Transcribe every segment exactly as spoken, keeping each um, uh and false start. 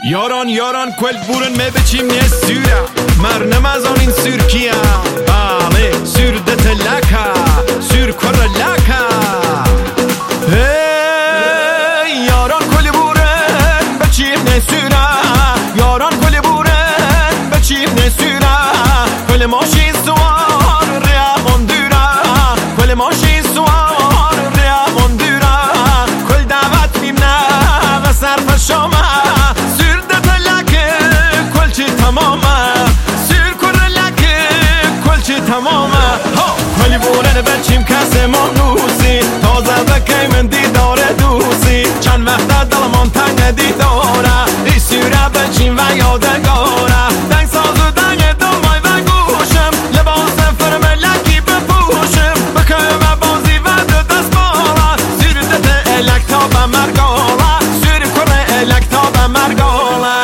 Yaran yaran quel burun me biçim ne süra Mer nemazan in sürkiya Bale sür de telaka Sür koralaka Hey yaran quel burun biçim ne süra Yaran quel burun biçim ne süra Quel moshi suar rea mondura Quel moshi suar rea mondura Quel davat mimna ve sarf shoma تمامه ولی بورن بچیم کسی منوسی تازه بکی من دیداره دوسی چند وقت دلمان تنگ دیداره ای سیره بچیم و یادگاره دنگ ساز و دنگ دمای و گوشم لباس فرملکی بپوشم بکم و بازی و دو دست بالا سیر دت الک تا به مرگاله سیر کره الک تا به مرگاله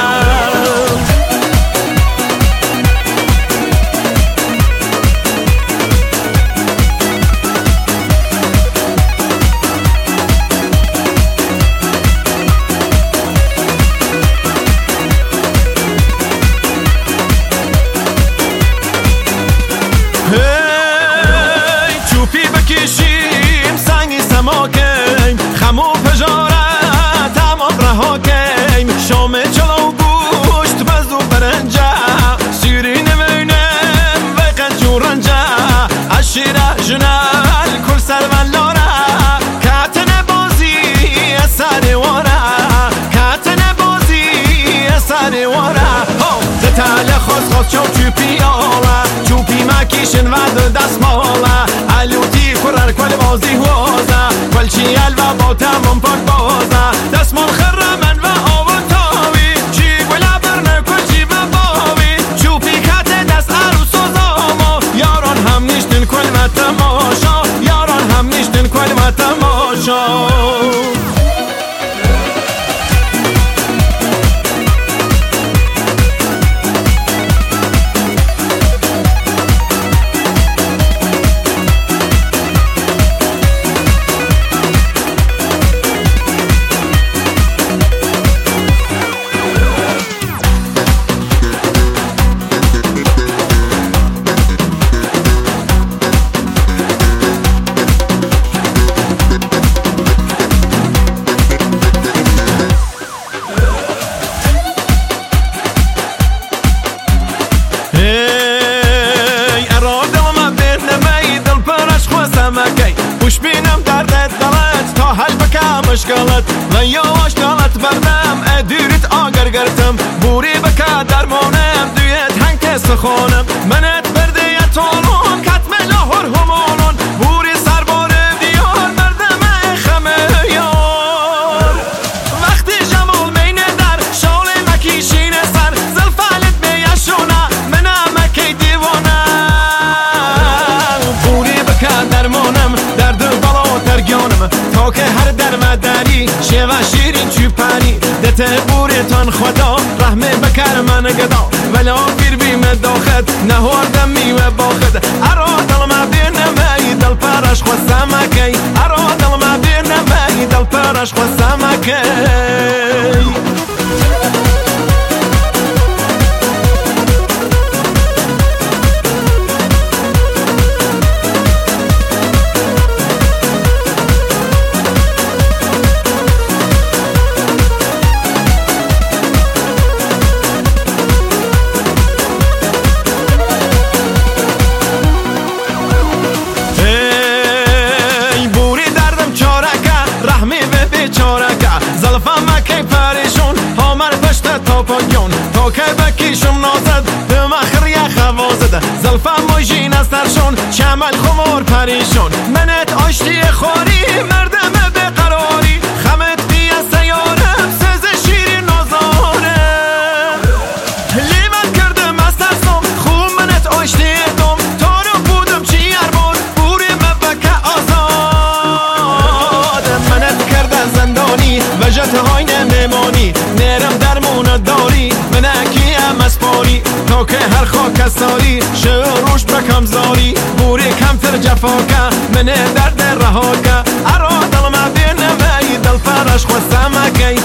خمو پجاره تمام رها کیم شام چلو گوشت بزو برنجه سیری نمینم و قنجو رنجه عشیره جنال کل سرون لاره کتن بازی اثر واره کتن بازی اثر واره زتال خوز خوز چو چوپی آله چوپی مکیشن و دست ماله علوتی کرر کل بازی هوزه کلچی الوا با تمام پاک بازه دستمان خرمن و آب و تاوی چی گلا برنه کلچی و باوی چوپی کت دست عروس و زاما یاران هم نیشتن کل و تماشا یاران هم نیشتن کل و تماشا خوش بینم دردت دلت تا حل بکم اشکالت و یواش دلت بردم ادیرت آگر گرتم بوری بکا درمانم دویت هنگ کس خونم منت برده یتانون کتم لاهور همانون بوری سربار دیار بردم خمه یار وقتی جمال مینه در شال مکیشین سر زلفالت بیشونه منم مکی دیوانه بوری بکا درمانم تا که هر درمداری شیوه شیرین چوپانی دت بوریتان خدا رحمه بکر من گدا ولا پیر بیم داخد نهاردم میوه باخد ارا دل ما بیر نمی دل پرش خوستم اکی ارا دل ما بیر نمی دل پرش خوستم اکی تا که بکیشم نازد به مخری خوازد زلفم مجین از ترشون چمل خمار پریشون منت آشتی خواری مردم به قراری خمت بی از سیارم سز شیری نازاره لیمت کردم از ترسم خوب منت آشتی دم تا رو بودم چی اربار بوری مبکه آزاد منت کرده زندانی و جت های نمیمانی نرم درمون داری منکی هم اسپاری تا که هر خاک استاری شروش بکم زاری بوری کمتر جفا که منه درد رها که ارا دل ما بینه وی دل پرش خواستم اکی